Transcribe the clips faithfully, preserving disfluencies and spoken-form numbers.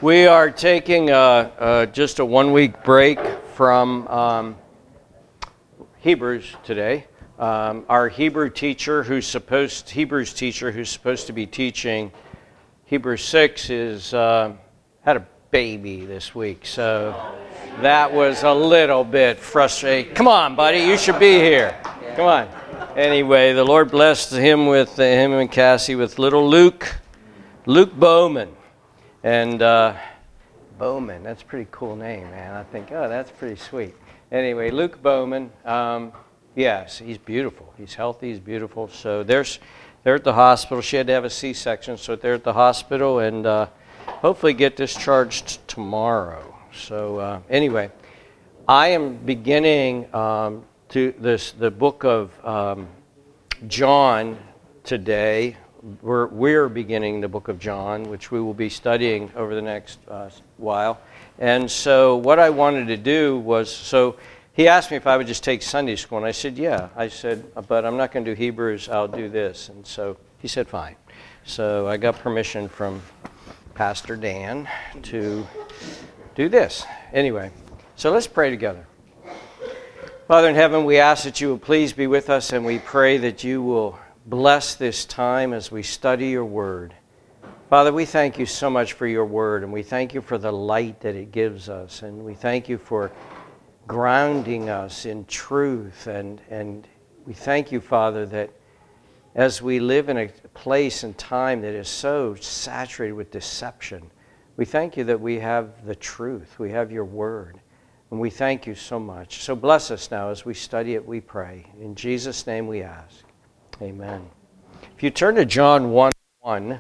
We are taking a, uh, just a one-week break from um, Hebrews today. Um, our Hebrew teacher, who's supposed Hebrews teacher, who's supposed to be teaching Hebrews six, is uh, had a baby this week, so that was a little bit frustrating. Come on, buddy, you should be here. Come on. Anyway, the Lord blessed him with uh, him and Cassie with little Luke, Luke Bowman. And uh, Bowman, that's a pretty cool name, man. I think, oh, that's pretty sweet. Anyway, Luke Bowman, um, yes, he's beautiful. He's healthy, he's beautiful. So there's, they're at the hospital. She had to have a C-section, so they're at the hospital and uh, hopefully get discharged tomorrow. So uh, anyway, I am beginning um, to this the book of um, John today. We're, we're beginning the book of John, which we will be studying over the next uh, while. And so what I wanted to do was, so he asked me if I would just take Sunday school, and I said, yeah. I said, but I'm not going to do Hebrews, I'll do this. And so he said, fine. So I got permission from Pastor Dan to do this. Anyway, so let's pray together. Father in heaven, we ask that you will please be with us, and we pray that you will bless this time as we study your word. Father, we thank you so much for your word, and we thank you for the light that it gives us, and we thank you for grounding us in truth, and, and we thank you, Father, that as we live in a place and time that is so saturated with deception, we thank you that we have the truth, we have your word, and we thank you so much. So bless us now as we study it, we pray. In Jesus' name we ask. Amen. If you turn to John one one,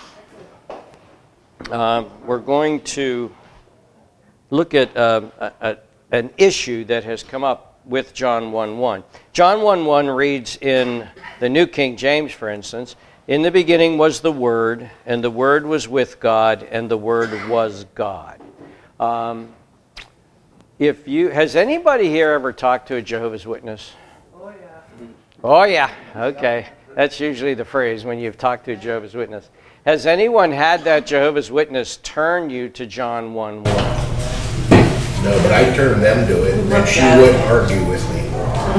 uh, we're going to look at uh, a, a, an issue that has come up with John one one. John one one reads in the New King James, for instance, "In the beginning was the Word, and the Word was with God, and the Word was God." Um, if you has anybody here ever talked to a Jehovah's Witness? Oh, yeah. Okay. That's usually the phrase when you've talked to a Jehovah's Witness. Has anyone had that Jehovah's Witness turn you to John one one? No, but I turned them to it, and she wouldn't argue with me.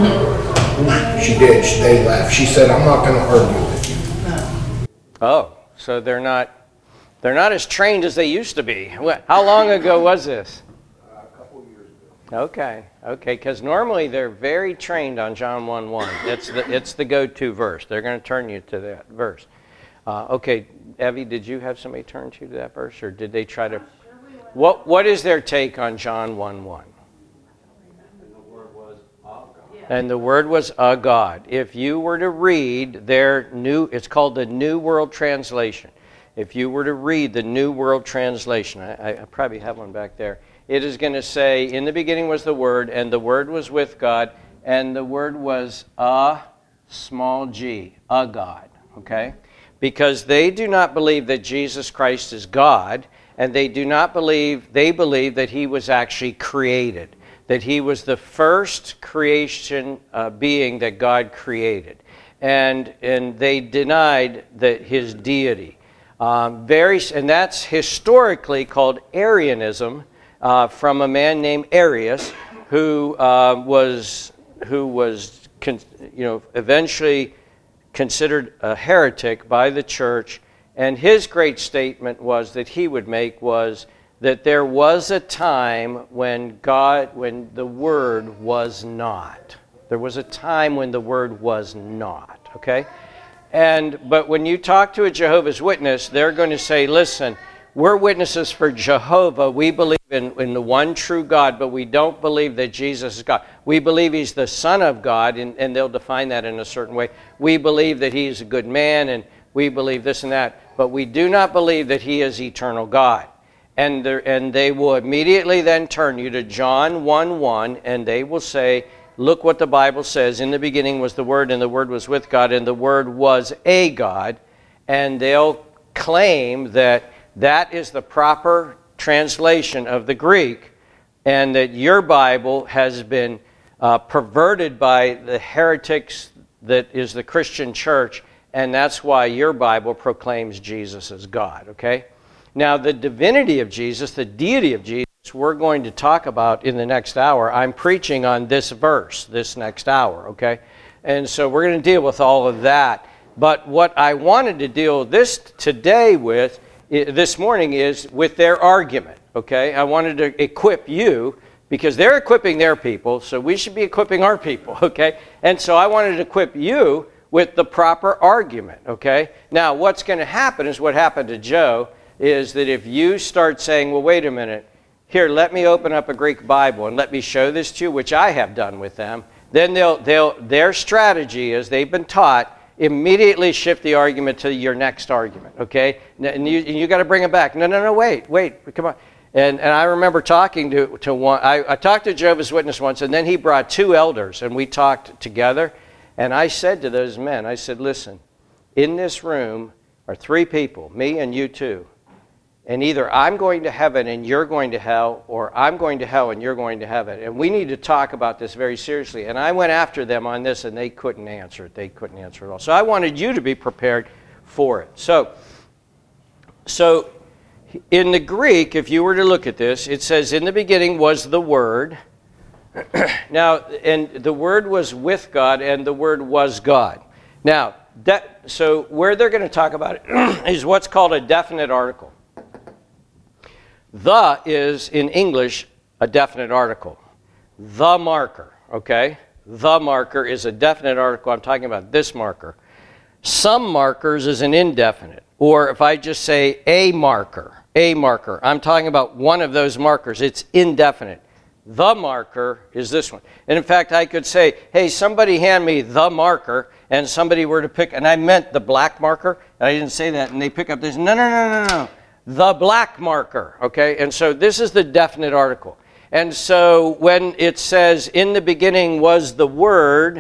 She did. She, they laughed. She said, "I'm not going to argue with you." Oh, so they're not they're not as trained as they used to be. How long ago was this? Okay, okay, because normally they're very trained on John one one. It's the, it's the go-to verse. They're going to turn you to that verse. Uh, okay, Evie, did you have somebody turn you to that verse, or did they try to... What What is their take on John one one? And the Word was a God. And the Word was a God. If you were to read their new... It's called the New World Translation. If you were to read the New World Translation, I, I probably have one back there, it is going to say, "In the beginning was the Word, and the Word was with God, and the Word was a small g, a God." Okay? Because they do not believe that Jesus Christ is God, and they do not believe, they believe that he was actually created, that he was the first creation uh, being that God created. And, and they denied that his deity. Um, very, and that's historically called Arianism, Uh, from a man named Arius, who uh, was who was con- you know eventually considered a heretic by the church, and his great statement was that he would make was that there was a time when God, when the Word was not. There was a time when the Word was not. Okay, and but when you talk to a Jehovah's Witness, they're going to say, "Listen, we're witnesses for Jehovah. We believe in, in the one true God, but we don't believe that Jesus is God. We believe he's the Son of God," and, and they'll define that in a certain way. "We believe that he's a good man, and we believe this and that, but we do not believe that he is eternal God." And, and they will immediately then turn you to John one one, and they will say, "Look what the Bible says. In the beginning was the Word, and the Word was with God, and the Word was a God." And they'll claim that that is the proper translation of the Greek, and that your Bible has been uh, perverted by the heretics that is the Christian church, and that's why your Bible proclaims Jesus as God, okay? Now, the divinity of Jesus, the deity of Jesus, we're going to talk about in the next hour. I'm preaching on this verse this next hour, okay? And so we're going to deal with all of that. But what I wanted to deal this today with, this morning, is with their argument, okay? I wanted to equip you, because they're equipping their people, so we should be equipping our people, okay? And so I wanted to equip you with the proper argument, okay? Now, what's going to happen is what happened to Joe, is that if you start saying, well, wait a minute, here, let me open up a Greek Bible and let me show this to you, which I have done with them, then they'll, they'll, their strategy, as they've been taught, immediately shift the argument to your next argument, okay? And you, and you got to bring it back. No, no, no, wait, wait, come on. And, and I remember talking to, to one, I, I talked to Jehovah's Witness once, and then he brought two elders, and we talked together, and I said to those men, I said, listen, in this room are three people, me and you two. And either I'm going to heaven and you're going to hell, or I'm going to hell and you're going to heaven. And we need to talk about this very seriously. And I went after them on this, and they couldn't answer it. They couldn't answer it all. So I wanted you to be prepared for it. So, so in the Greek, if you were to look at this, it says, in the beginning was the Word. Now, and the Word was with God, and the Word was God. Now, that, so where they're going to talk about it is what's called a definite article. The is, in English, a definite article. The marker, okay? The marker is a definite article. I'm talking about this marker. Some markers is an indefinite. Or if I just say a marker, a marker, I'm talking about one of those markers. It's indefinite. The marker is this one. And in fact, I could say, hey, somebody hand me the marker, and somebody were to pick, and I meant the black marker, and I didn't say that, and they pick up this, no, no, no, no, no. The black marker, okay? And so this is the definite article. And so when it says, in the beginning was the Word,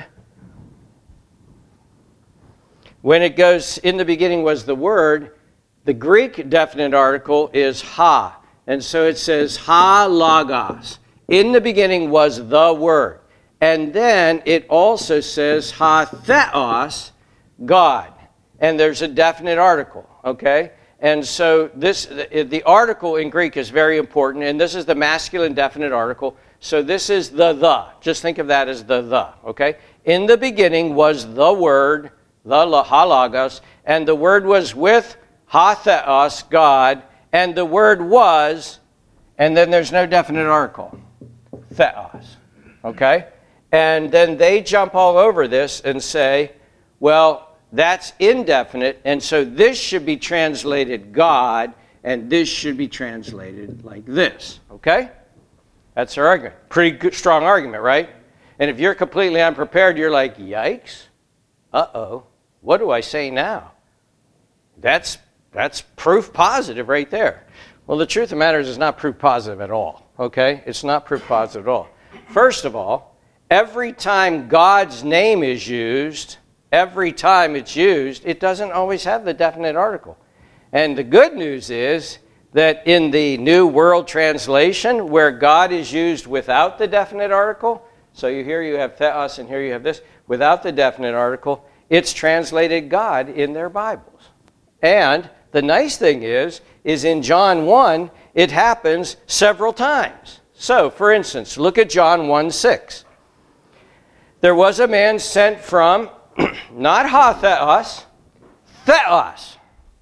when it goes, in the beginning was the Word, the Greek definite article is ha. And so it says, ha logos. In the beginning was the Word. And then it also says, ha theos, God. And there's a definite article, okay? And so this, the article in Greek is very important, and this is the masculine definite article. So this is the the. Just think of that as the the, okay? In the beginning was the Word, the halagos, and the Word was with ha-theos, God, and the Word was, and then there's no definite article, theos, okay? And then they jump all over this and say, well, that's indefinite, and so this should be translated God, and this should be translated like this, okay? That's their argument. Pretty good, strong argument, right? And if you're completely unprepared, you're like, yikes, uh-oh, what do I say now? That's, that's proof positive right there. Well, the truth of the matter is it's not proof positive at all, okay? It's not proof positive at all. First of all, every time God's name is used, every time it's used, it doesn't always have the definite article. And the good news is that in the New World Translation, where God is used without the definite article, so you here you have theos and here you have this, without the definite article, it's translated God in their Bibles. And the nice thing is, is in John one, it happens several times. So, for instance, look at John one six. There was a man sent from not ha-theos, theos.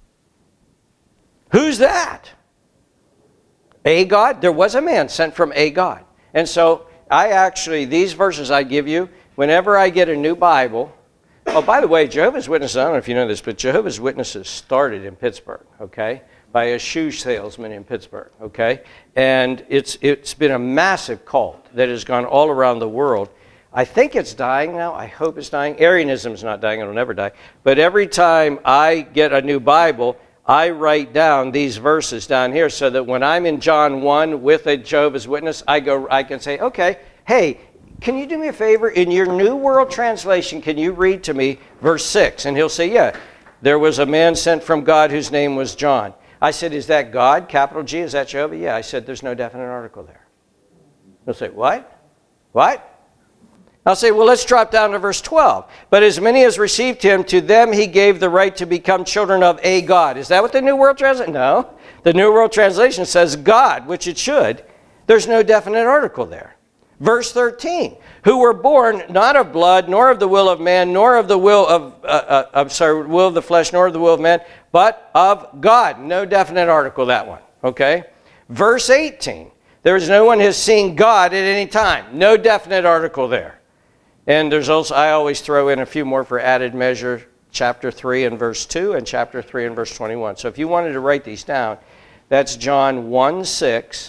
Who's that? A God? There was a man sent from a God. And so I actually, these verses I give you, whenever I get a new Bible, oh, by the way, Jehovah's Witnesses, I don't know if you know this, but Jehovah's Witnesses started in Pittsburgh, okay, by a shoe salesman in Pittsburgh, okay? And it's it's been a massive cult that has gone all around the world. I think it's dying now. I hope it's dying. Arianism is not dying. It'll never die. But every time I get a new Bible, I write down these verses down here so that when I'm in John one with a Jehovah's Witness, I go. I can say, okay, hey, can you do me a favor? In your New World Translation, can you read to me verse six? And he'll say, yeah, there was a man sent from God whose name was John. I said, is that God, capital G? Is that Jehovah? Yeah. I said, there's no definite article there. He'll say, what? What? I'll say, well, let's drop down to verse twelve. But as many as received him, to them he gave the right to become children of a God. Is that what the New World Translation? No. The New World Translation says God, which it should. There's no definite article there. Verse thirteen, who were born not of blood, nor of the will of man, nor of the will of, uh, uh, I'm sorry, will of the flesh, nor of the will of man, but of God. No definite article, that one. Okay? Verse eighteen, there is no one has seen God at any time. No definite article there. And there's also, I always throw in a few more for added measure, chapter three and verse two, and chapter three and verse twenty-one. So if you wanted to write these down, that's John one six,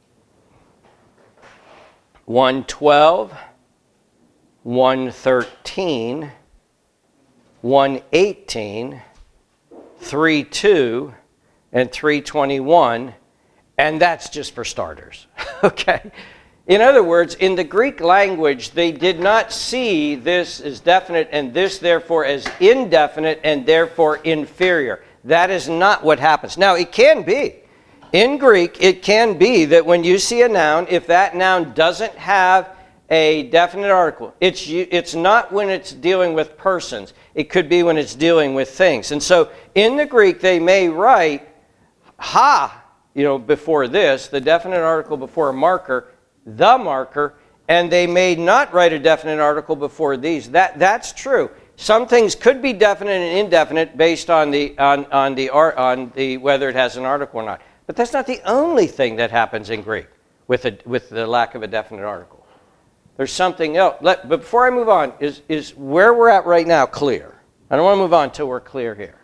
one twelve, one thirteen, one eighteen, three two, and three twenty-one, and that's just for starters. Okay? In other words, in the Greek language, they did not see this as definite and this, therefore, as indefinite and therefore inferior. That is not what happens. Now, it can be. In Greek, it can be that when you see a noun, if that noun doesn't have a definite article, it's, it's not when it's dealing with persons. It could be when it's dealing with things. And so, in the Greek, they may write ha, you know, before this, the definite article before a marker, the marker, and they may not write a definite article before these. That that's true. Some things could be definite and indefinite based on the on on the on the whether it has an article or not. But that's not the only thing that happens in Greek with a with the lack of a definite article. There's something else. Let, but before I move on, is is where we're at right now clear? I don't want to move on until we're clear here.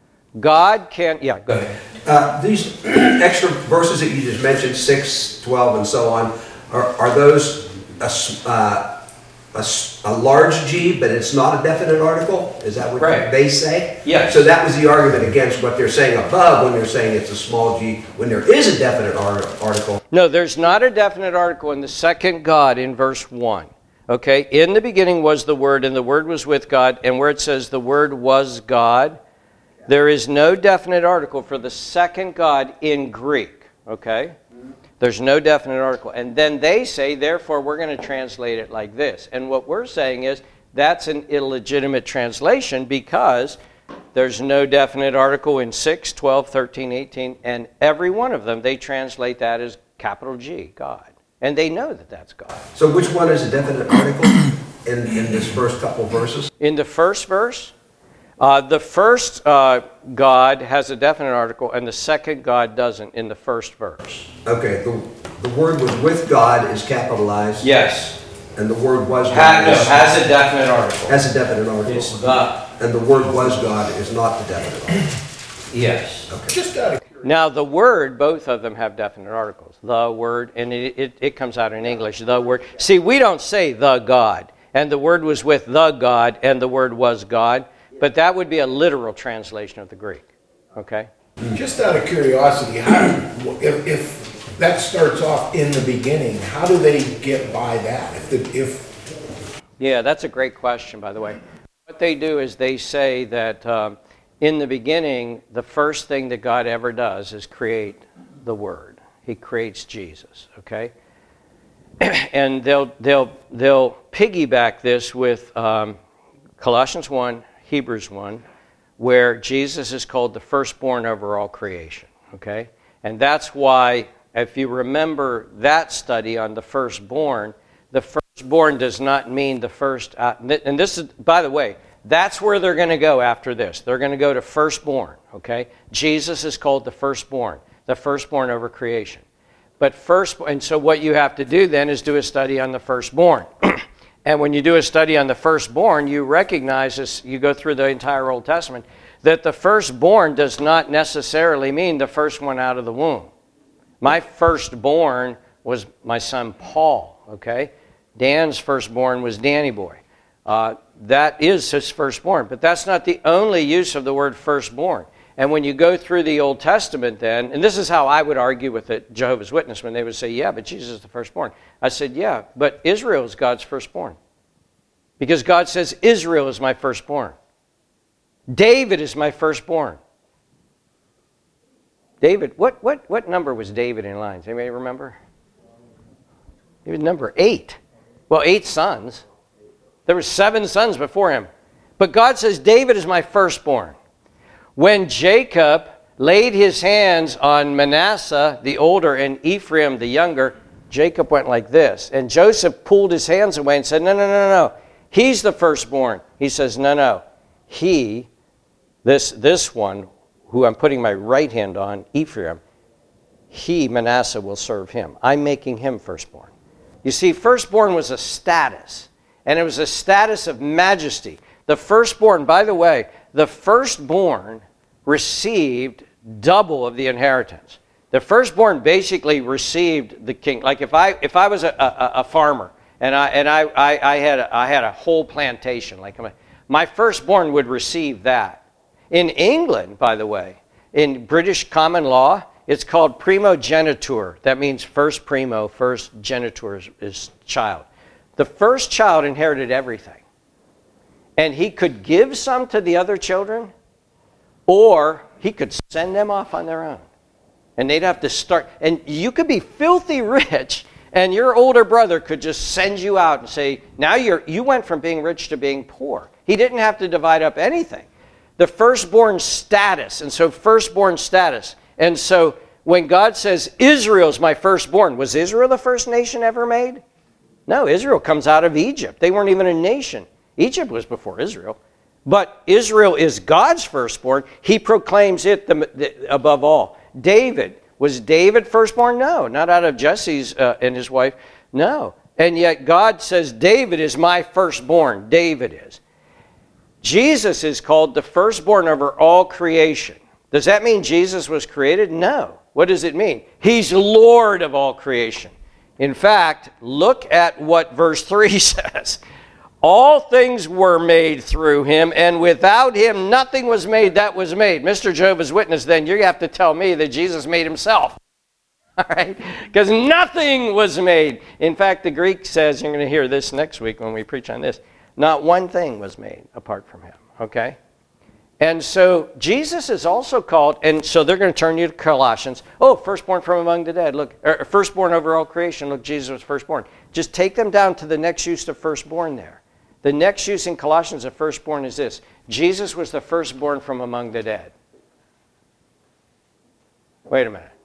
God can, yeah, go ahead. Uh, these extra verses that you just mentioned, six, twelve, and so on. Are, are those a, uh, a, a large G, but it's not a definite article? Is that what right. they say? Yes. So that was the argument against what they're saying above when they're saying it's a small G, when there is a definite ar- article. No, there's not a definite article in the second God in verse one. Okay, in the beginning was the Word, and the Word was with God, and where it says the Word was God, there is no definite article for the second God in Greek. Okay? There's no definite article. And then they say, therefore, we're going to translate it like this. And what we're saying is that's an illegitimate translation because there's no definite article in six, twelve, thirteen, eighteen, and every one of them, they translate that as capital G, God. And they know that that's God. So which one is a definite article in, in this first couple verses? In the first verse, uh, the first uh, God has a definite article, and the second God doesn't in the first verse. Okay, the, the word was with God is capitalized. Yes. And the word was God Ha- no, is, has a definite article. has a definite article. It's the. And the word was God is not the definite article. Yes. Okay. Just out of curiosity. Now, the word, both of them have definite articles. The word, and it, it, it comes out in English, the word. See, we don't say the God, and the word was with the God, and the word was God, but that would be a literal translation of the Greek, okay? Just out of curiosity, how if, if that starts off in the beginning, how do they get by that? If the, if Yeah, that's a great question, by the way. What they do is they say that um, in the beginning, the first thing that God ever does is create the Word. He creates Jesus, okay? And they'll they'll they'll piggyback this with um, Colossians one, Hebrews one, where Jesus is called the firstborn over all creation, okay? And that's why, if you remember that study on the firstborn, the firstborn does not mean the first, uh, and this is, by the way, that's where they're going to go after this. They're going to go to firstborn, okay? Jesus is called the firstborn, the firstborn over creation. But first, and so what you have to do then is do a study on the firstborn. And when you do a study on the firstborn, you recognize this, you go through the entire Old Testament, that the firstborn does not necessarily mean the first one out of the womb. My firstborn was my son Paul, okay? Dan's firstborn was Danny Boy. Uh, that is his firstborn, but that's not the only use of the word firstborn. And when you go through the Old Testament then, and this is how I would argue with the Jehovah's Witness when they would say, yeah, but Jesus is the firstborn. I said, yeah, but Israel is God's firstborn. Because God says, Israel is my firstborn. David is my firstborn. David, what, what, what number was David in lines? Anybody remember? He was number eight. Well, eight sons. There were seven sons before him. But God says, David is my firstborn. When Jacob laid his hands on Manasseh, the older, and Ephraim, the younger, Jacob went like this. And Joseph pulled his hands away and said, no, no, no, no. He's the firstborn. He says, no, no. He, this, this one, who I'm putting my right hand on, Ephraim, he, Manasseh, will serve him. I'm making him firstborn. You see, firstborn was a status, and it was a status of majesty. The firstborn, by the way, the firstborn received double of the inheritance. The firstborn basically received the king. Like if I if I was a, a, a farmer and I and I, I, I had a, I had a whole plantation, like my, my firstborn would receive that. In England, by the way, in British common law, it's called primogeniture. That means first primo, first geniture is, is child. The first child inherited everything. And he could give some to the other children, or he could send them off on their own. And they'd have to start. And you could be filthy rich, and your older brother could just send you out and say, now you're, you went from being rich to being poor. He didn't have to divide up anything. The firstborn status, and so firstborn status. And so when God says, Israel's my firstborn, was Israel the first nation ever made? No, Israel comes out of Egypt. They weren't even a nation. Egypt was before Israel. But Israel is God's firstborn. He proclaims it the, the, above all. David, was David firstborn? No, not out of Jesse's uh, and his wife. No. And yet God says, David is my firstborn. David is. Jesus is called the firstborn over all creation. Does that mean Jesus was created? No. What does it mean? He's Lord of all creation. In fact, look at what verse three says. All things were made through him, and without him nothing was made that was made. Mister Jehovah's Witness, then you have to tell me that Jesus made himself. All right? Because nothing was made. In fact, the Greek says, you're going to hear this next week when we preach on this, not one thing was made apart from him. Okay? And so Jesus is also called, and so they're going to turn you to Colossians. Oh, firstborn from among the dead. Look, or firstborn over all creation. Look, Jesus was firstborn. Just take them down to the next use of firstborn there. The next use in Colossians of firstborn is this. Jesus was the firstborn from among the dead. Wait a minute.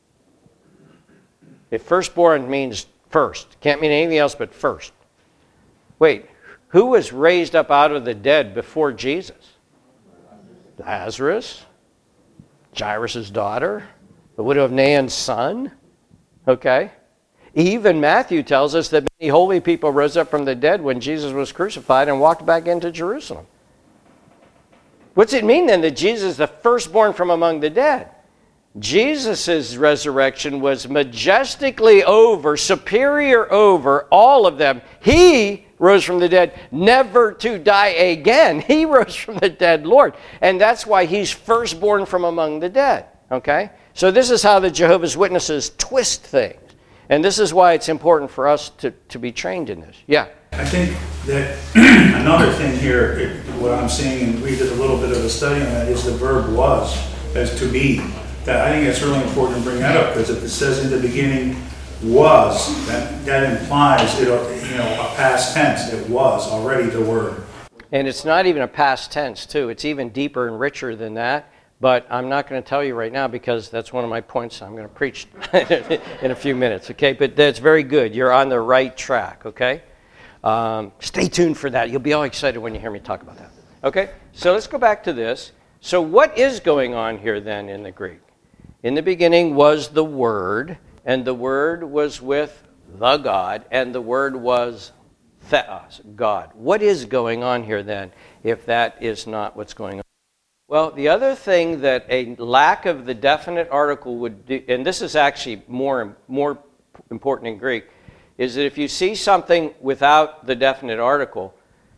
If firstborn means first, can't mean anything else but first. Wait, who was raised up out of the dead before Jesus? Lazarus, Jairus' daughter, the widow of Nain's son. Okay. Even Matthew tells us that many holy people rose up from the dead when Jesus was crucified and walked back into Jerusalem. What's it mean then that Jesus is the firstborn from among the dead? Jesus' resurrection was majestically over, superior over all of them. He rose from the dead, never to die again. He rose from the dead, Lord. And that's why he's firstborn from among the dead. Okay? So this is how the Jehovah's Witnesses twist things. And this is why it's important for us to, to be trained in this. Yeah? I think that another thing here, it, what I'm seeing, and we did a little bit of a study on that, is the verb was, as to be. That I think it's really important to bring that up, because if it says in the beginning was, that, that implies it, you know, a past tense. It was already the word. And it's not even a past tense, too. It's even deeper and richer than that. But I'm not going to tell you right now because that's one of my points I'm going to preach in a few minutes, okay? But that's very good. You're on the right track, okay? Um, stay tuned for that. You'll be all excited when you hear me talk about that. Okay? So let's go back to this. So what is going on here then in the Greek? In the beginning was the Word, and the Word was with the God, and the Word was theos, God. What is going on here then if that is not what's going on? Well, the other thing that a lack of the definite article would do, and this is actually more, more important in Greek, is that if you see something without the definite article,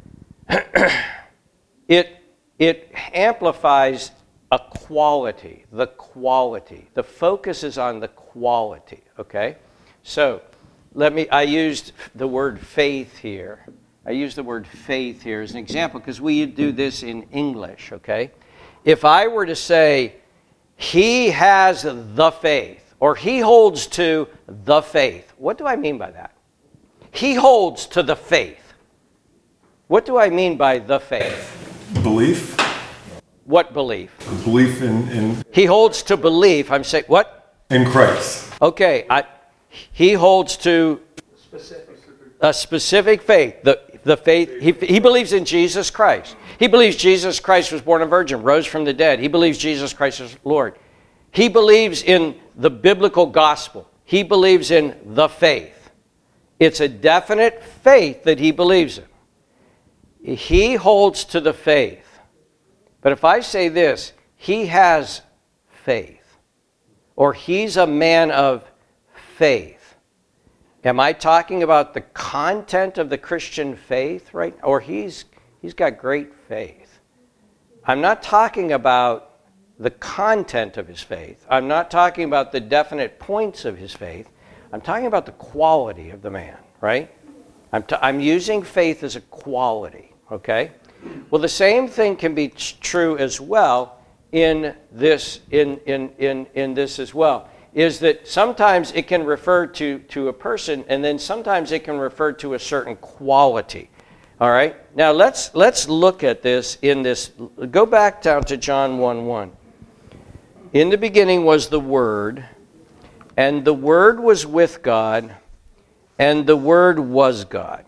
it, it amplifies a quality, the quality. The focus is on the quality, okay? So, let me, I used the word faith here. I used the word faith here as an example because we do this in English, okay? If I were to say, he has the faith, or he holds to the faith, what do I mean by that? He holds to the faith. What do I mean by the faith? Belief, What belief? belief in, in, He holds to belief. I'm saying, what? in Christ. Okay, I, he holds to a specific faith. The, the faith, he, he believes in Jesus Christ. He believes Jesus Christ was born a virgin, rose from the dead. He believes Jesus Christ is Lord. He believes in the biblical gospel. He believes in the faith. It's a definite faith that he believes in. He holds to the faith. But if I say this, he has faith, or he's a man of faith, am I talking about the content of the Christian faith, right? Or he's he's got great faith. I'm not talking about the content of his faith. I'm not talking about the definite points of his faith. I'm talking about the quality of the man, right? I'm, t- I'm using faith as a quality, okay? Well, the same thing can be t- true as well in this, in, in, in, in this as well, is that sometimes it can refer to, to a person, and then sometimes it can refer to a certain quality. All right? Now, let's, let's look at this in this. Go back down to John one one. In the beginning was the Word, and the Word was with God, and the Word was God.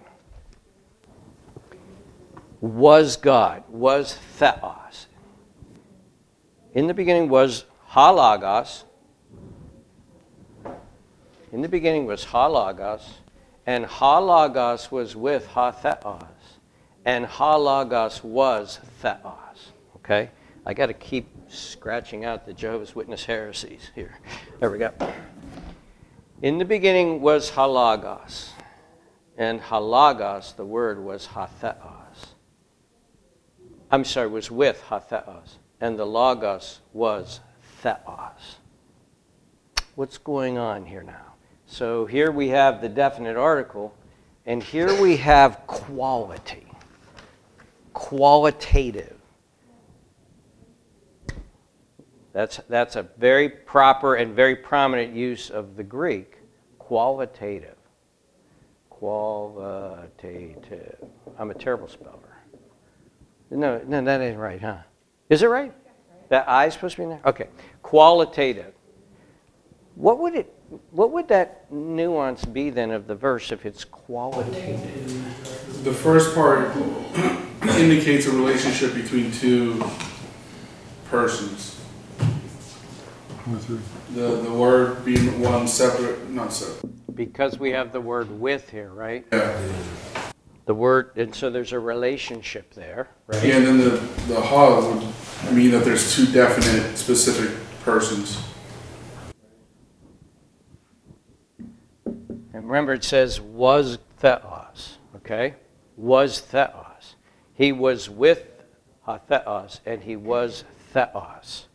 Was God, was theos. In the beginning was halagos. In the beginning was halagos, and halagos was with hatheos, and halagos was theos. Okay? I got to keep scratching out the Jehovah's Witness heresies here. There we go. In the beginning was halagos, and halagos, the word, was hatheos. I'm sorry, was with hatheos, and the logos was theos. What's going on here now? So here we have the definite article, and here we have quality, qualitative. That's, that's a very proper and very prominent use of the Greek, qualitative. Qualitative. I'm a terrible speller. No, no, that ain't right, huh? Is it right? That I is supposed to be in there? Okay. Qualitative. What would it? What would that nuance be then of the verse if it's qualitative? The first part indicates a relationship between two persons. The the word being one separate, not separate. Because we have the word with here, right? Yeah. The word, and so there's a relationship there, right? Yeah, and then the the ha would mean that there's two definite, specific persons. And remember, it says was theos, okay? Was theos. He was with hatheos, and he was theos.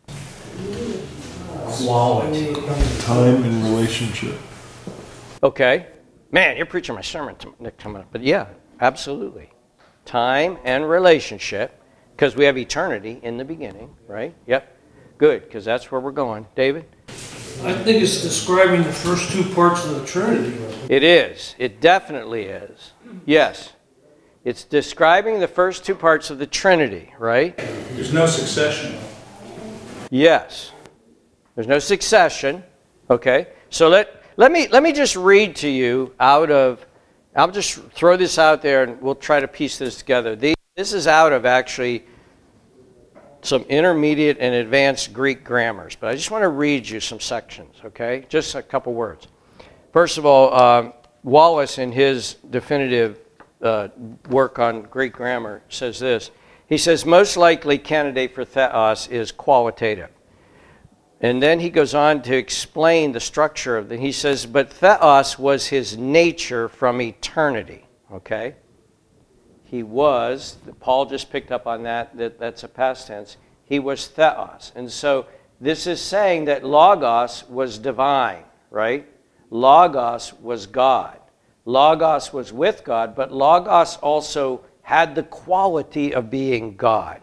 Quality. Time and relationship. Okay. Man, you're preaching my sermon coming up. But yeah, absolutely. Time and relationship, because we have eternity in the beginning, right? Yep. Good, because that's where we're going. David? I think it's describing the first two parts of the Trinity. It is. It definitely is. Yes. It's describing the first two parts of the Trinity, right? There's no succession. Yes. There's no succession. Okay. So let let me let me just read to you out of, I'll just throw this out there and we'll try to piece this together. The, this is out of actually some intermediate and advanced Greek grammars, but I just want to read you some sections, okay? Just a couple words. First of all, um, Wallace, in his definitive uh, work on Greek grammar, says this. He says, most likely candidate for theos is qualitative. And then he goes on to explain the structure of the, he says, but theos was his nature from eternity, okay? He was, Paul just picked up on that, that, that's a past tense. He was theos. And so this is saying that logos was divine, right? Logos was God. Logos was with God, but logos also had the quality of being God.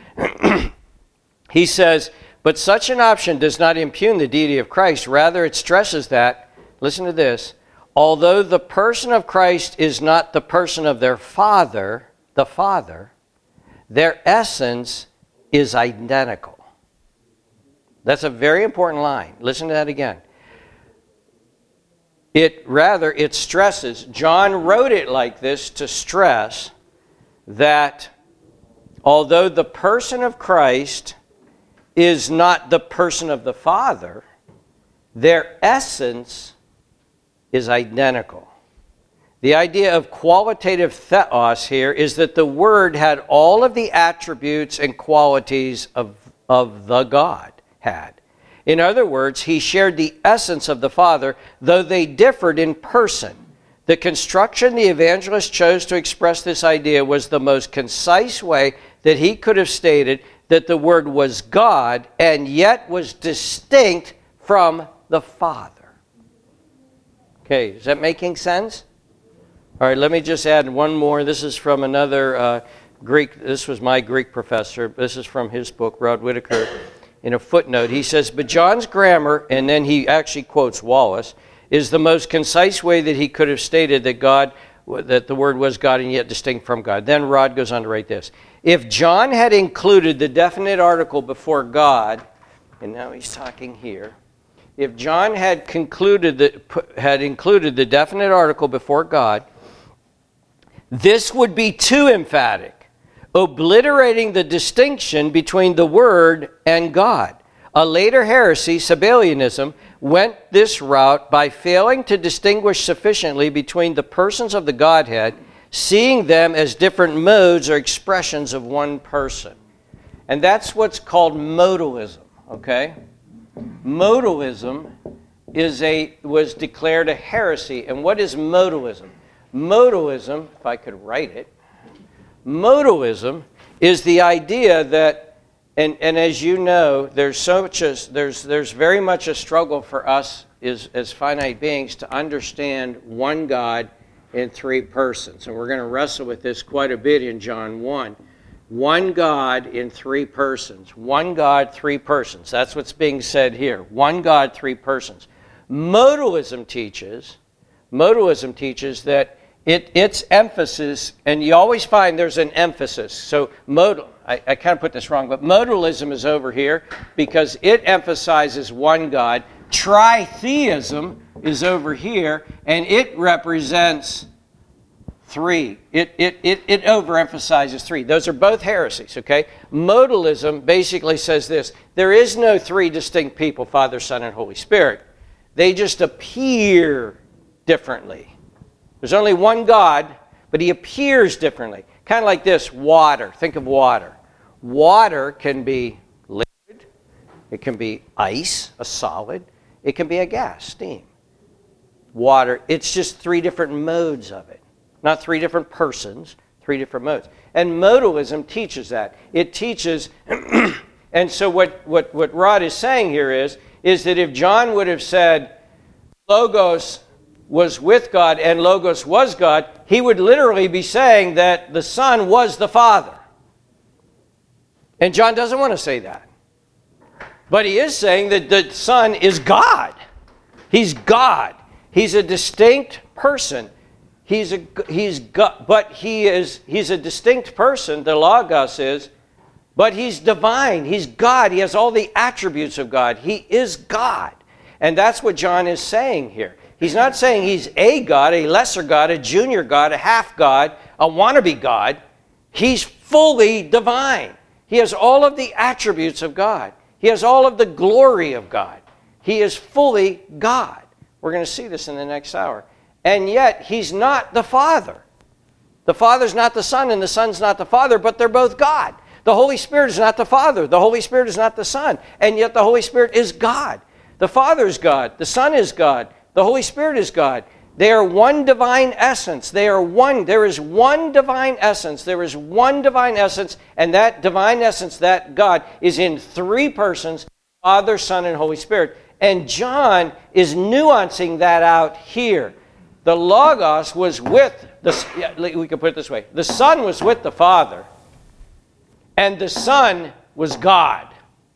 He says, but such an option does not impugn the deity of Christ. Rather, it stresses that, listen to this, although the person of Christ is not the person of their Father, the Father, their essence is identical. That's a very important line. Listen to that again. It rather, it stresses, John wrote it like this to stress that although the person of Christ is not the person of the Father, their essence is identical. The idea of qualitative theos here is that the Word had all of the attributes and qualities of, of the God had. In other words, he shared the essence of the Father, though they differed in person. The construction the evangelist chose to express this idea was the most concise way that he could have stated that the Word was God and yet was distinct from the Father. Okay, is that making sense? All right, let me just add one more. This is from another uh, Greek, this was my Greek professor. This is from his book, Rod Whitaker. In a footnote, he says, but John's grammar, and then he actually quotes Wallace, is the most concise way that he could have stated that God, that the Word was God and yet distinct from God. Then Rod goes on to write this. If John had included the definite article before God, and now he's talking here, if John had concluded the, had included the definite article before God, this would be too emphatic, obliterating the distinction between the Word and God. A later heresy, Sabellianism, went this route by failing to distinguish sufficiently between the persons of the Godhead, seeing them as different modes or expressions of one person. And that's what's called modalism, okay? Modalism is a, was declared a heresy. And what is modalism? Modalism, if I could write it, modalism is the idea that, and, and as you know, there's so much as, there's there's very much a struggle for us as, as finite beings to understand one God in three persons. And we're going to wrestle with this quite a bit in John one. One God in three persons. One God, three persons. That's what's being said here. One God, three persons. Modalism teaches, modalism teaches that It, its emphasis, and you always find there's an emphasis. So modal, I, I kind of put this wrong, but modalism is over here because it emphasizes one God. Tritheism is over here, and it represents three. It, it, it, it overemphasizes three. Those are both heresies, okay? Modalism basically says this. There is no three distinct people, Father, Son, and Holy Spirit. They just appear differently. There's only one God, but he appears differently. Kind of like this, water. Think of water. Water can be liquid. It can be ice, a solid. It can be a gas, steam. Water, it's just three different modes of it. Not three different persons, three different modes. And modalism teaches that. It teaches, and so what, what, what Rod is saying here is, is that if John would have said, Logos was with God and Logos was God, he would literally be saying that the Son was the Father. And John doesn't want to say that. But he is saying that the Son is God. He's God. He's a distinct person. He's a he's God, but he is he's a distinct person, the Logos is, but he's divine. He's God. He has all the attributes of God. He is God. And that's what John is saying here. He's not saying he's a God, a lesser God, a junior God, a half God, a wannabe God. He's fully divine. He has all of the attributes of God. He has all of the glory of God. He is fully God. We're going to see this in the next hour. And yet, he's not the Father. The Father's not the Son, and the Son's not the Father, but they're both God. The Holy Spirit is not the Father. The Holy Spirit is not the Son. And yet the Holy Spirit is God. The Father is God. The Son is God. The Holy Spirit is God. They are one divine essence. They are one. There is one divine essence. There is one divine essence, and that divine essence, that God, is in three persons, Father, Son, and Holy Spirit. And John is nuancing that out here. The Logos was with, the, yeah, we could put it this way, the Son was with the Father, and the Son was God.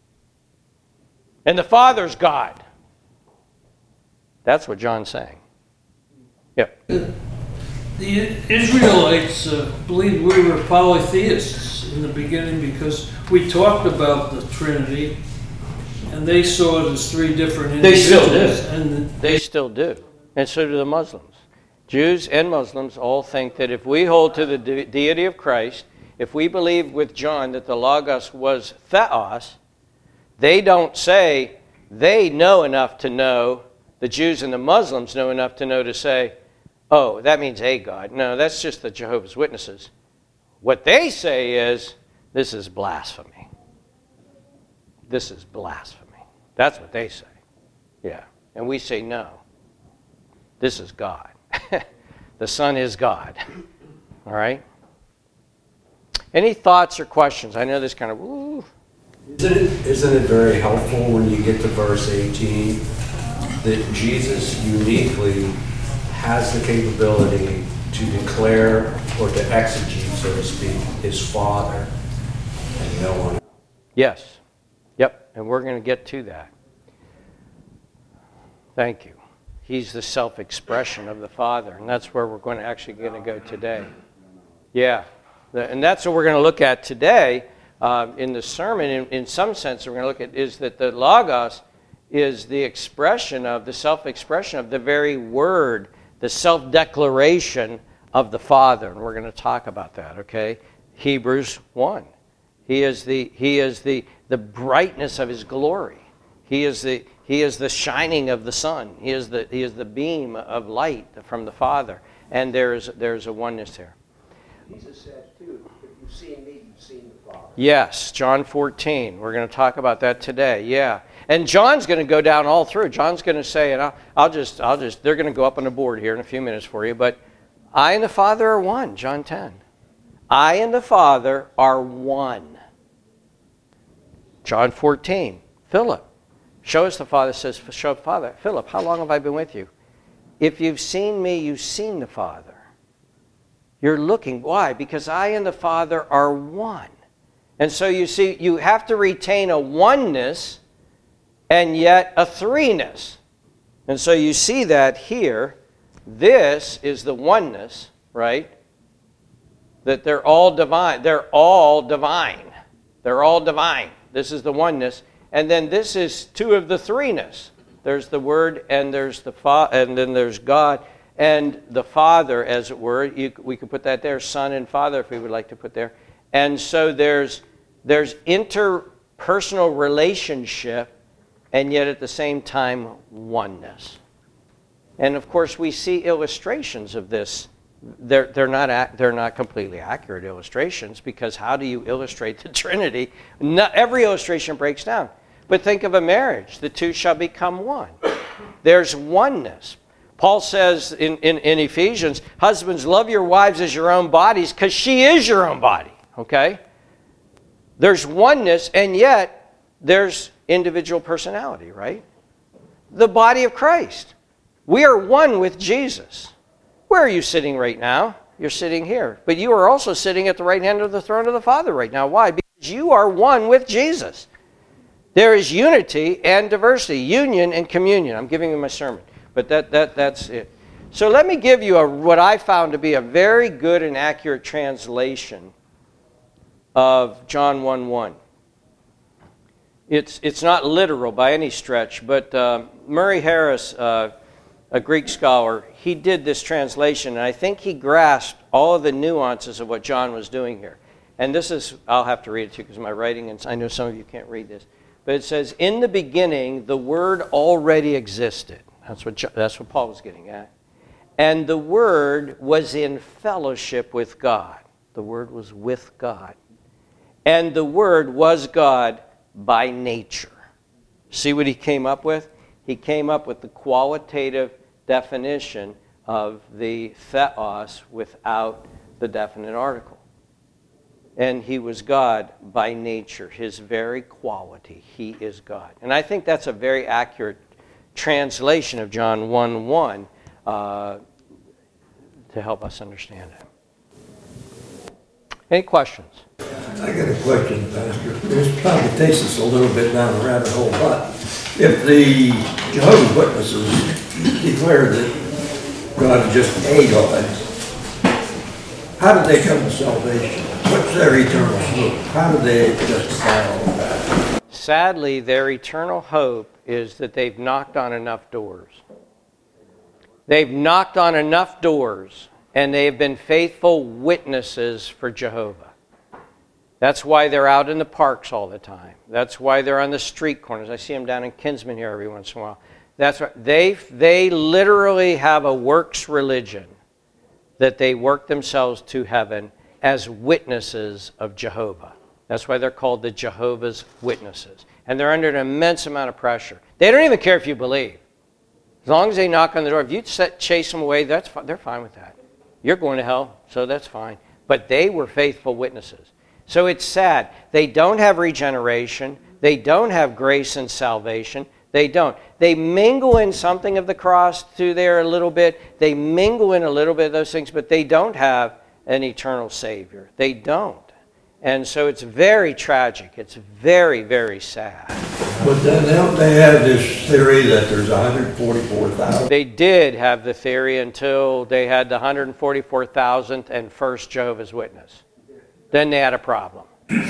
And the Father's God. That's what John's saying. Yeah. The Israelites uh, believed we were polytheists in the beginning because we talked about the Trinity, and they saw it as three different They still individuals. do. And They still do. And so do the Muslims. Jews and Muslims all think that if we hold to the de- deity of Christ, if we believe with John that the Logos was Theos, they don't say they know enough to know, the Jews and the Muslims know enough to know to say, oh, that means a God. No, that's just the Jehovah's Witnesses. What they say is, this is blasphemy. This is blasphemy. That's what they say. Yeah. And we say, no. This is God. The Son is God. All right? Any thoughts or questions? I know this kind of, woo. Isn't it, isn't it very helpful when you get to verse eighteen that Jesus uniquely has the capability to declare or to exegete, so to speak, his Father and no one else? Yes. Yep. And we're going to get to that. Thank you. He's the self-expression of the Father, and that's where we're going to actually going to go today. Yeah. And that's what we're going to look at today uh, in the sermon. In, in some sense, we're going to look at is that the Logos is the expression of, the self-expression of the very word, the self-declaration of the Father. And we're going to talk about that, okay? Hebrews one. He is the, he is the, the brightness of his glory. He is the, he is the shining of the sun. He is the, he is the beam of light from the Father. And there's, there's a oneness there. Jesus said, too, if you've seen me, you've seen the Father. Yes, John fourteen. We're going to talk about that today. Yeah. And John's going to go down all through. John's going to say, and I'll, I'll just, I'll just, they're going to go up on the board here in a few minutes for you, but I and the Father are one, John ten. I and the Father are one. John fourteen, Philip. Show us the Father, says, show the Father. Philip, how long have I been with you? If you've seen me, you've seen the Father. You're looking. Why? Because I and the Father are one. And so you see, you have to retain a oneness and yet a threeness. And so you see that here. This is the oneness, right? That they're all divine. They're all divine. They're all divine. This is the oneness. And then this is two of the threeness. There's the Word and there's the Fa- and then there's God and the Father, as it were. You, we could put that there, Son and Father, if we would like to put there. And so there's there's interpersonal relationship, and yet at the same time oneness. And of course, we see illustrations of this. They're they're not they're not completely accurate illustrations, because how do you illustrate the Trinity? Not, every illustration breaks down. But think of a marriage. The two shall become one. There's oneness. Paul says in, in, in Ephesians, husbands, love your wives as your own bodies, because she is your own body. Okay? There's oneness, and yet there's individual personality, right? The body of Christ. We are one with Jesus. Where are you sitting right now? You're sitting here. But you are also sitting at the right hand of the throne of the Father right now. Why? Because you are one with Jesus. There is unity and diversity, union and communion. I'm giving you my sermon, but that, that, that's it. So let me give you a, what I found to be a very good and accurate translation of John one one. It's, it's not literal by any stretch, but uh, Murray Harris, uh, a Greek scholar, he did this translation, and I think he grasped all of the nuances of what John was doing here. And this is, I'll have to read it to you because my writing, and I know some of you can't read this. But it says, in the beginning, the Word already existed. That's what, that's what Paul was getting at. And the Word was in fellowship with God. The Word was with God. And the Word was God by nature. See what he came up with? He came up with the qualitative definition of the theos without the definite article. And he was God by nature, his very quality. He is God. And I think that's a very accurate translation of John one one uh, to help us understand it. Any questions? I got a question, Pastor. This probably takes us a little bit down the rabbit hole, but if the Jehovah's Witnesses declare that God is just a God, how did they come to salvation? What's their eternal hope? How did they just fall back? Sadly, their eternal hope is that they've knocked on enough doors. They've knocked on enough doors, and they've been faithful witnesses for Jehovah. That's why they're out in the parks all the time. That's why they're on the street corners. I see them down in Kinsman here every once in a while. That's right. They, they literally have a works religion that they work themselves to heaven as witnesses of Jehovah. That's why they're called the Jehovah's Witnesses. And they're under an immense amount of pressure. They don't even care if you believe. As long as they knock on the door, if you set, chase them away, that's fi- they're fine with that. You're going to hell, so that's fine. But they were faithful witnesses. So it's sad. They don't have regeneration. They don't have grace and salvation. They don't. They mingle in something of the cross through there a little bit. They mingle in a little bit of those things, but they don't have an eternal Savior. They don't. And so it's very tragic. It's very, very sad. But then don't they have this theory that there's one hundred forty-four thousand? They did have the theory until they had the one hundred forty-four thousandth and first Jehovah's Witness. Then they had a problem.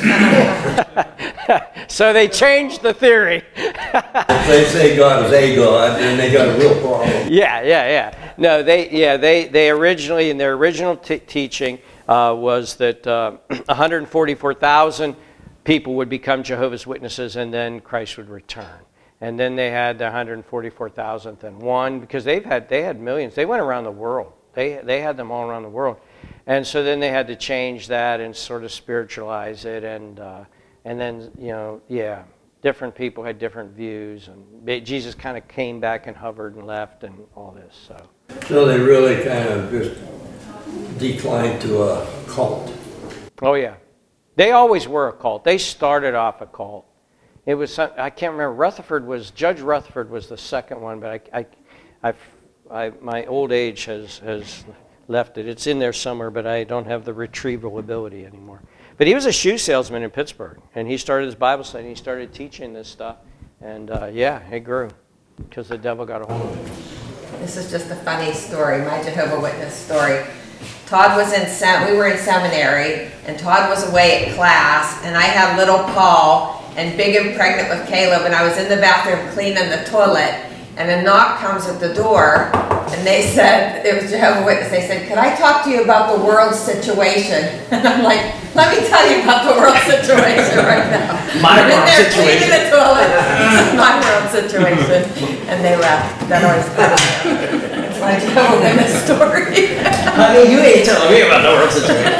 So they changed the theory. If they say God is a God, then they got a real problem. Yeah, yeah, yeah. No, they, yeah, they, they originally, in their original t- teaching, uh, was that uh, one hundred forty-four thousand people would become Jehovah's Witnesses, and then Christ would return. And then they had the one hundred forty-four thousandth and one, because they've had they had millions. They went around the world. They they had them all around the world. And so then they had to change that and sort of spiritualize it, and uh, and then, you know, yeah, different people had different views, and Jesus kind of came back and hovered and left and all this. So So they really kind of just declined to a cult. Oh yeah, they always were a cult. They started off a cult. It was some, I can't remember. Rutherford was Judge Rutherford was the second one, but I, I, I, I my old age has has left it. It's in there somewhere, but I don't have the retrieval ability anymore. But he was a shoe salesman in Pittsburgh, and he started his Bible study. And he started teaching this stuff, and uh, yeah, it grew because the devil got a hold of it. This is just a funny story, my Jehovah's Witness story. Todd was in, sem- we were in seminary, and Todd was away at class, and I had little Paul and big and pregnant with Caleb, and I was in the bathroom cleaning the toilet, and a knock comes at the door, and they said, it was Jehovah's Witness, they said, could I talk to you about the world situation? And I'm like, let me tell you about the world situation right now. My I'm in world there situation. cleaning the toilet, it's my world situation, and they left. That always funny. It's my Jehovah's Witness story. Honey, you ain't telling me about the world situation.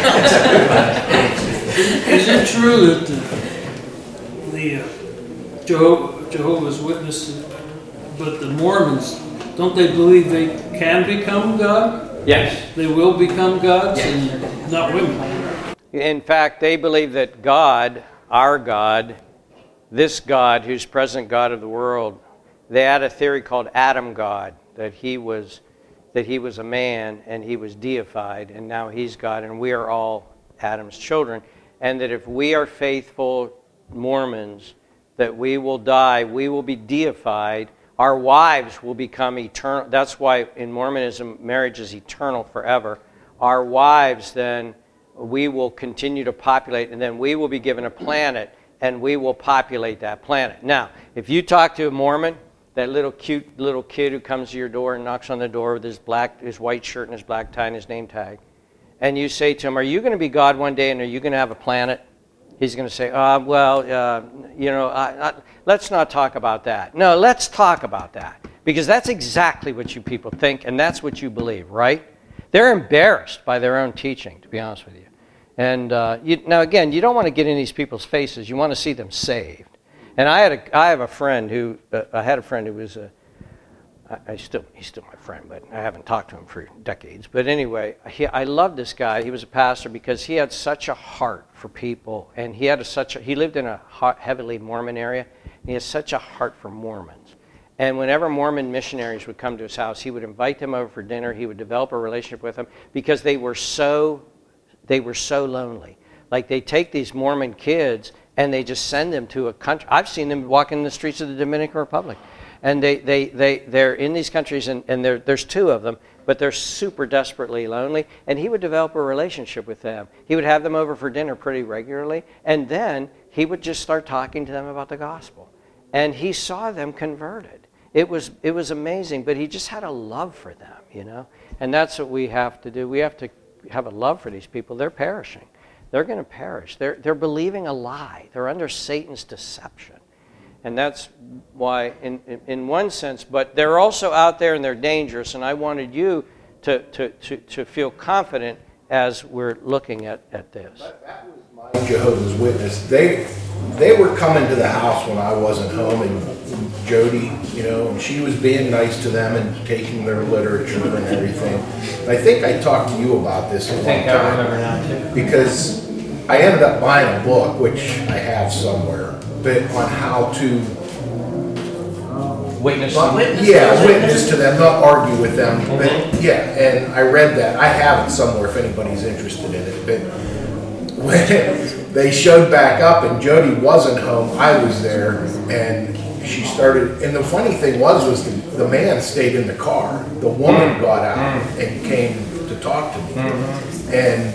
Is it true that the, the uh, Jeho- Jehovah's Witnesses, but the Mormons, don't they believe they can become God? Yes. They will become gods and not women. In fact, they believe that God, our God, this God who's present God of the world, they had a theory called Adam God, that he was that he was a man and he was deified, and now he's God, and we are all Adam's children, and that if we are faithful Mormons, that we will die, we will be deified, our wives will become eternal. That's why in Mormonism, marriage is eternal forever. Our wives then, we will continue to populate, and then we will be given a planet, and we will populate that planet. Now, if you talk to a Mormon, that little cute little kid who comes to your door and knocks on the door with his black, his white shirt and his black tie and his name tag, and you say to him, are you going to be God one day and are you going to have a planet? He's going to say, uh, well, uh, you know, I, I, let's not talk about that. No, let's talk about that. Because that's exactly what you people think, and that's what you believe, right? They're embarrassed by their own teaching, to be honest with you. And uh, you, now, again, you don't want to get in these people's faces. You want to see them saved. And I had a, I have a friend who, uh, I had a friend who was a, I, I still, he's still my friend, but I haven't talked to him for decades. But anyway, he, I loved this guy. He was a pastor because he had such a heart for people, and he had a, such a, he lived in a heavily Mormon area, and he has such a heart for Mormons. And whenever Mormon missionaries would come to his house, he would invite them over for dinner. He would develop a relationship with them because they were so, they were so lonely. Like they take these Mormon kids and they just send them to a country. I've seen them walking the streets of the Dominican Republic. And they, they, they, they're in these countries, and, and there, there's two of them, but they're super desperately lonely. And he would develop a relationship with them. He would have them over for dinner pretty regularly, and then he would just start talking to them about the gospel. And he saw them converted. It was, it was amazing, but he just had a love for them, you know? And that's what we have to do. We have to have a love for these people. They're perishing. They're going to perish. They're, they're believing a lie. They're under Satan's deception. And that's why, in, in, in one sense, but they're also out there and they're dangerous. And I wanted you to, to, to, to feel confident as we're looking at, at this. That was my Jehovah's Witness. They, they were coming to the house when I wasn't home, and Jody, you know, and she was being nice to them and taking their literature and everything. And I think I talked to you about this at one time, because I ended up buying a book, which I have somewhere, but on how to Witness. yeah, witness to them, not argue with them. But yeah, and I read that. I have it somewhere if anybody's interested in it. But when they showed back up and Jody wasn't home, I was there, and she started, and the funny thing was, was the, the man stayed in the car. The woman got out and came to talk to me. And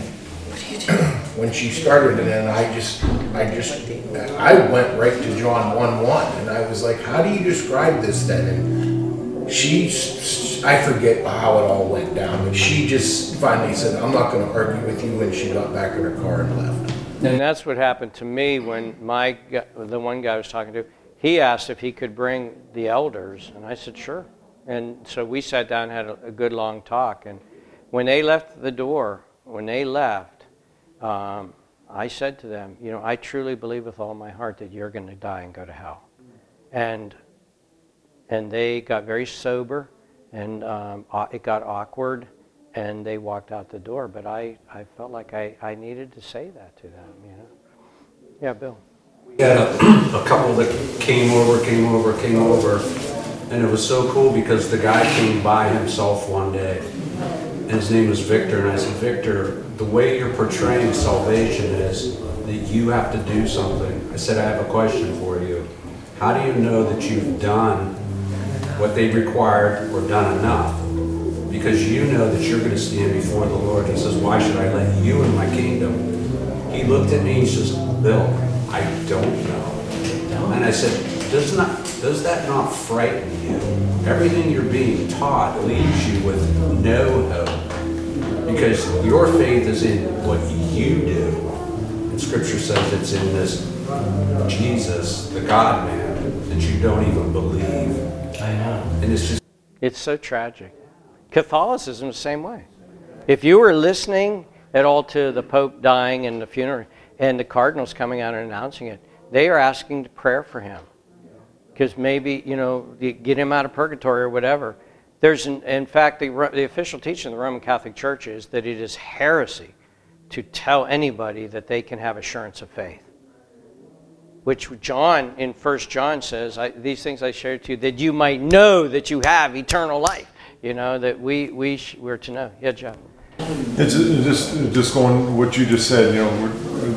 when she started, and then I just, I just, I went right to John one one, and I was like, how do you describe this then? And she, I forget how it all went down, but she just finally said, I'm not going to argue with you, and she got back in her car and left. And that's what happened to me when my, the one guy I was talking to, he asked if he could bring the elders, and I said, sure. And so we sat down and had a, a good long talk, and when they left the door, when they left, um, I said to them, you know, I truly believe with all my heart that you're going to die and go to hell. And and they got very sober, and um, it got awkward, and they walked out the door. But I, I felt like I, I needed to say that to them, you know. Yeah, Bill. We had a, a couple that came over, came over, came over, and it was so cool because the guy came by himself one day, and his name was Victor, and I said, Victor, the way you're portraying salvation is that you have to do something. I said, I have a question for you. How do you know that you've done what they required or done enough? Because you know that you're going to stand before the Lord. He says, why should I let you in my kingdom? He looked at me and he says, Bill, I don't know. And I said, does not does that not frighten you? Everything you're being taught leaves you with no hope. Because your faith is in what you do. And Scripture says it's in this Jesus, the God-man, that you don't even believe. I know. And it's just... It's so tragic. Catholicism is the same way. If you were listening at all to the Pope dying and the funeral, and the cardinals coming out and announcing it, they are asking prayer for him. Because maybe, you know, get him out of purgatory or whatever. There's, an, in fact, the, the official teaching of the Roman Catholic Church is that it is heresy to tell anybody that they can have assurance of faith. Which John, in First John says, I, these things I shared to you, that you might know that you have eternal life. You know, that we, we sh- we're to know. Yeah, John. It's just, just going what you just said, you know, we're,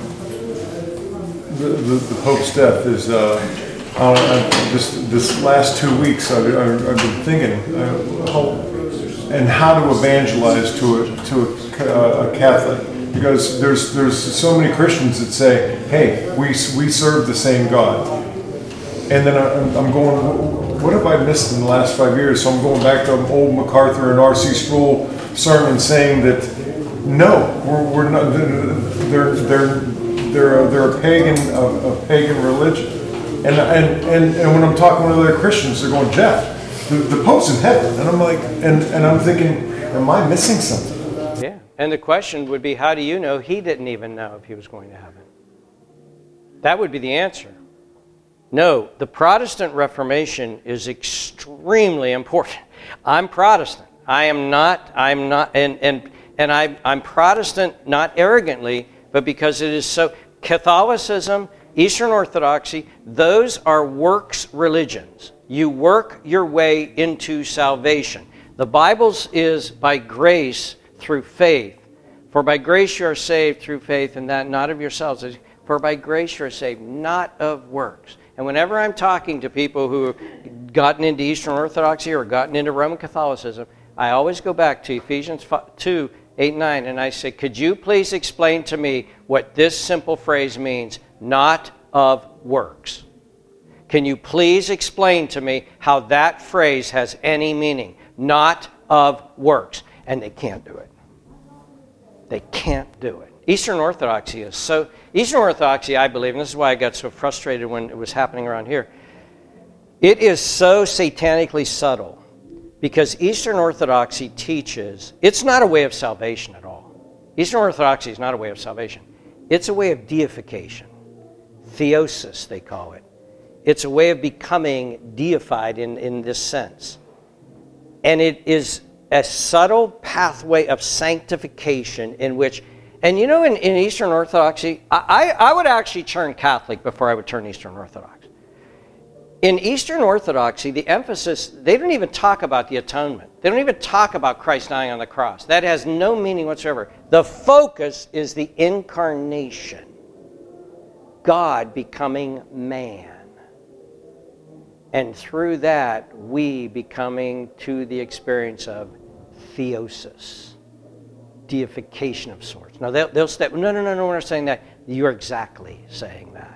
the, the, the Pope's death is, uh, uh, I, this, this last two weeks I've, I've been thinking, uh, how, and how to evangelize to a, to a, a Catholic. Because there's there's so many Christians that say, hey, we we serve the same God. And then I'm, I'm going, what have I missed in the last five years? So I'm going back to old MacArthur and R C Sproul sermon saying that, no, we're, we're not, they're, they're, they're, they're a pagan, a, a pagan religion. And, and, and, and when I'm talking with other Christians, they're going, Jeff, the, the Pope's in heaven. And I'm like, and, and I'm thinking, am I missing something? Yeah, and the question would be, how do you know he didn't even know if he was going to heaven? That would be the answer. No, the Protestant Reformation is extremely important. I'm Protestant. I am not, I'm not, and, and, and I, I'm Protestant not arrogantly, but because it is so, Catholicism, Eastern Orthodoxy, those are works religions. You work your way into salvation. The Bible's is by grace through faith. For by grace you are saved through faith, and that not of yourselves. For by grace you are saved, not of works. And whenever I'm talking to people who have gotten into Eastern Orthodoxy or gotten into Roman Catholicism, I always go back to Ephesians two, eight, nine, and I say, could you please explain to me what this simple phrase means, not of works? Can you please explain to me how that phrase has any meaning, not of works? And they can't do it. They can't do it. Eastern Orthodoxy is so, Eastern Orthodoxy, I believe, and this is why I got so frustrated when it was happening around here, it is so satanically subtle because Eastern Orthodoxy teaches, it's not a way of salvation at all. Eastern Orthodoxy is not a way of salvation. It's a way of deification. Theosis, they call it. It's a way of becoming deified in, in this sense. And it is a subtle pathway of sanctification in which, and you know, in, in Eastern Orthodoxy, I, I would actually turn Catholic before I would turn Eastern Orthodox. In Eastern Orthodoxy, the emphasis, they don't even talk about the atonement. They don't even talk about Christ dying on the cross. That has no meaning whatsoever. The focus is the incarnation. God becoming man. And through that, we becoming to the experience of theosis, deification of sorts. Now, they'll, they'll step, no, no, no, no, we're not saying that. You're exactly saying that.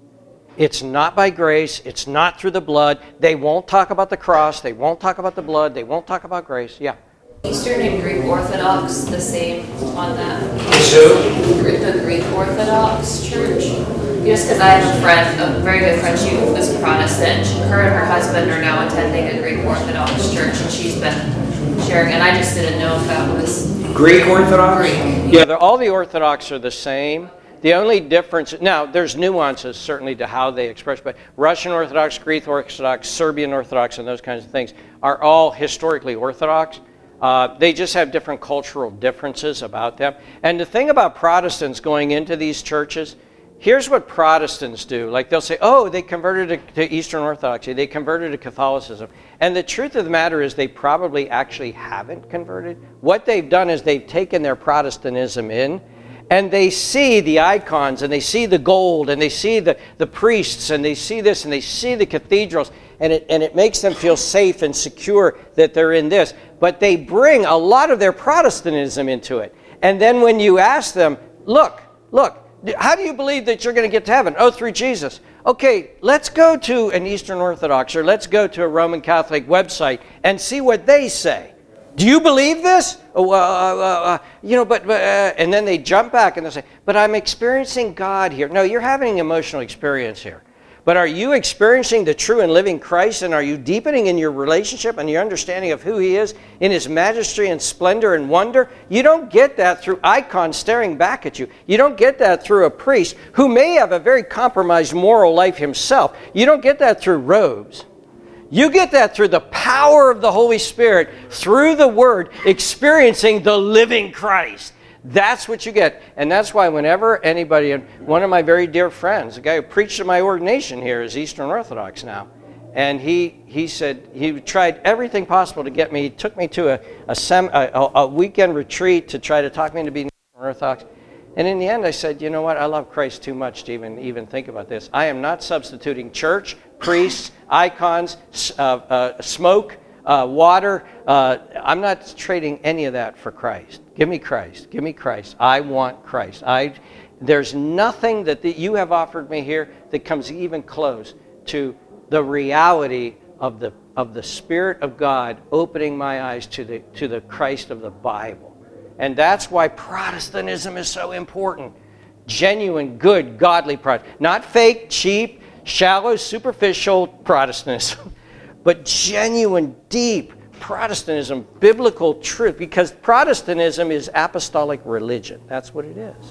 It's not by grace. It's not through the blood. They won't talk about the cross. They won't talk about the blood. They won't talk about grace. Yeah. Eastern and Greek Orthodox, the same on that. So, The Greek Orthodox Church. Just because I have a friend, a very good friend, she was Protestant. Her and her husband are now attending a Greek Orthodox church, and she's been sharing. And I just didn't know if that was Greek Orthodox? Greek. Yeah, they're, all the Orthodox are the same. The only difference, now there's nuances certainly to how they express, but Russian Orthodox, Greek Orthodox, Serbian Orthodox, and those kinds of things are all historically Orthodox. Uh, they just have different cultural differences about them. And the thing about Protestants going into these churches, here's what Protestants do. Like they'll say, oh, they converted to, to Eastern Orthodoxy. They converted to Catholicism. And the truth of the matter is they probably actually haven't converted. What they've done is they've taken their Protestantism in, and they see the icons, and they see the gold, and they see the, the priests, and they see this, and they see the cathedrals, and it, and it makes them feel safe and secure that they're in this. But they bring a lot of their Protestantism into it. And then when you ask them, look, look, how do you believe that you're going to get to heaven? Oh, through Jesus. Okay, let's go to an Eastern Orthodox or let's go to a Roman Catholic website and see what they say. Do you believe this? Oh, uh, uh, uh, you know, but, but uh, and then they jump back and they say, but I'm experiencing God here. No, you're having an emotional experience here. But are you experiencing the true and living Christ, and are you deepening in your relationship and your understanding of who He is in His majesty and splendor and wonder? You don't get that through icons staring back at you. You don't get that through a priest who may have a very compromised moral life himself. You don't get that through robes. You get that through the power of the Holy Spirit, through the Word, experiencing the living Christ. That's what you get. And that's why whenever anybody, and one of my very dear friends, the guy who preached at my ordination here is Eastern Orthodox now. And he he said he tried everything possible to get me. He took me to a a, sem, a, a weekend retreat to try to talk me into being Eastern Orthodox. And in the end I said, you know what, I love Christ too much to even, even think about this. I am not substituting church, priests, icons, uh, uh, smoke, Uh, water, uh, I'm not trading any of that for Christ. Give me Christ. Give me Christ. I want Christ. I, there's nothing that the, you have offered me here that comes even close to the reality of the of the Spirit of God opening my eyes to the to the Christ of the Bible. And that's why Protestantism is so important. Genuine, good, godly Protestant. Not fake, cheap, shallow, superficial Protestantism. But genuine, deep Protestantism, biblical truth, because Protestantism is apostolic religion. That's what it is.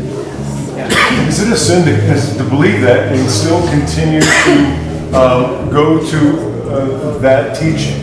Yeah. Is it a sin to, to believe that and still continue to um, go to uh, that teaching?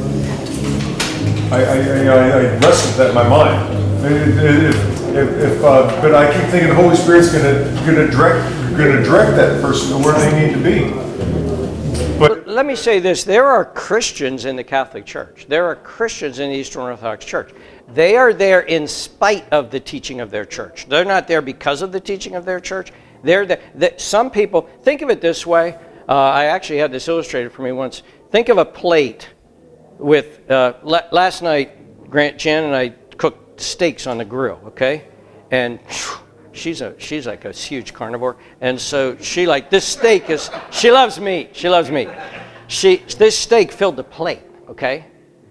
I, I, I, I wrestle with that in my mind. If, if, if, uh, but I keep thinking the Holy Spirit's going to going to direct going to direct that person to where they need to be. But let me say this, there are Christians in the Catholic Church. There are Christians in the Eastern Orthodox Church. They are there in spite of the teaching of their church. They're not there because of the teaching of their church. They're there. The, some people, think of it this way, Uh, I actually had this illustrated for me once. Think of a plate with, uh, la- last night, Grant, Jan and I cooked steaks on the grill, okay? And she's a she's like a huge carnivore. And so she like, this steak is, she loves meat. She loves meat. She, this steak filled the plate, okay?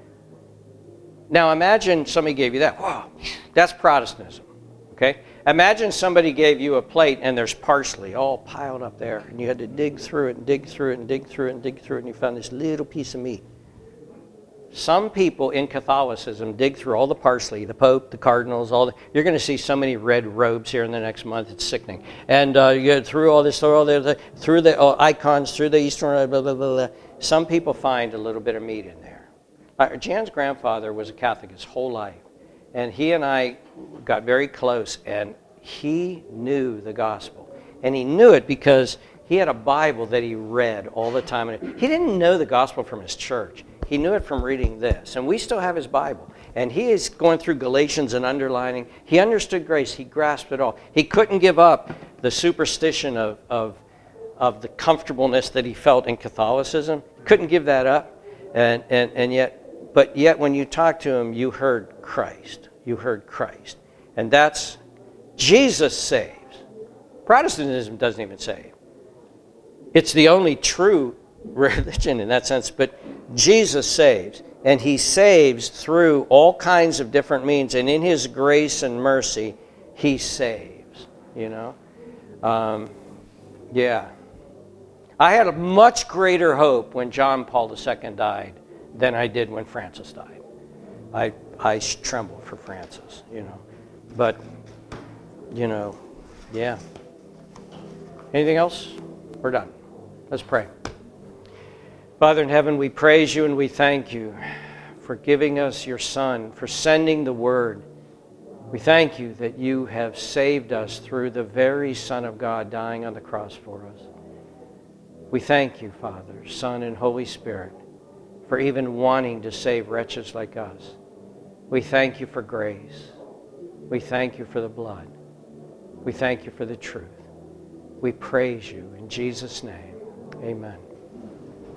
Now imagine somebody gave you that. Wow, that's Protestantism, okay? Imagine somebody gave you a plate and there's parsley all piled up there, and you had to dig through it and dig through it and dig through it and dig through it, and you found this little piece of meat. Some people in Catholicism dig through all the parsley, the Pope, the cardinals, all the, you're going to see so many red robes here in the next month, it's sickening. And uh, you go through all this, through, all the, through the uh, icons, through the Eastern, blah, blah, blah, blah. Some people find a little bit of meat in there. Uh, Jan's grandfather was a Catholic his whole life, and he and I got very close, and he knew the gospel. And he knew it because he had a Bible that he read all the time. He didn't know the gospel from his church. He knew it from reading this. And we still have his Bible. And he is going through Galatians and underlining. He understood grace. He grasped it all. He couldn't give up the superstition of, of, of the comfortableness that he felt in Catholicism. Couldn't give that up. And, and, and yet, but yet when you talked to him, you heard Christ. You heard Christ. And that's, Jesus saves. Protestantism doesn't even save. It's the only true religion in that sense, but Jesus saves, and he saves through all kinds of different means, and in his grace and mercy, he saves, you know. Um, yeah. I had a much greater hope when John Paul the Second died than I did when Francis died. I, I trembled for Francis, you know. But, you know, yeah. Anything else? We're done. Let's pray. Father in heaven, we praise you and we thank you for giving us your Son, for sending the Word. We thank you that you have saved us through the very Son of God dying on the cross for us. We thank you, Father, Son, and Holy Spirit, for even wanting to save wretches like us. We thank you for grace. We thank you for the blood. We thank you for the truth. We praise you in Jesus' name. Amen.